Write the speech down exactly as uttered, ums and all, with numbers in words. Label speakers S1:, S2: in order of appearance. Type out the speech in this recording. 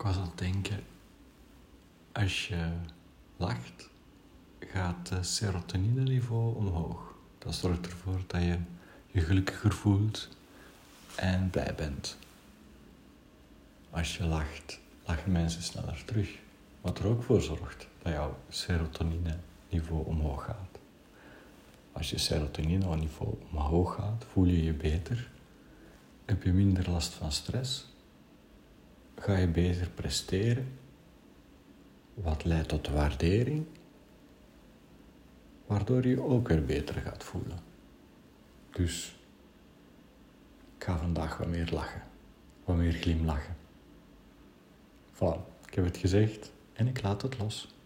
S1: was aan het denken, als je lacht, gaat het serotonine-niveau omhoog. Dat zorgt ervoor dat je je gelukkiger voelt en blij bent. Als je lacht, lachen mensen sneller terug. Wat er ook voor zorgt dat jouw serotonine-niveau omhoog gaat. Als je serotonine-niveau omhoog gaat, voel je je beter. Heb je minder last van stress. Ga je beter presteren. Wat leidt tot waardering. Waardoor je je ook weer beter gaat voelen. Dus ik ga vandaag wat meer lachen. Wat meer glimlachen. Voilà, ik heb het gezegd en ik laat het los.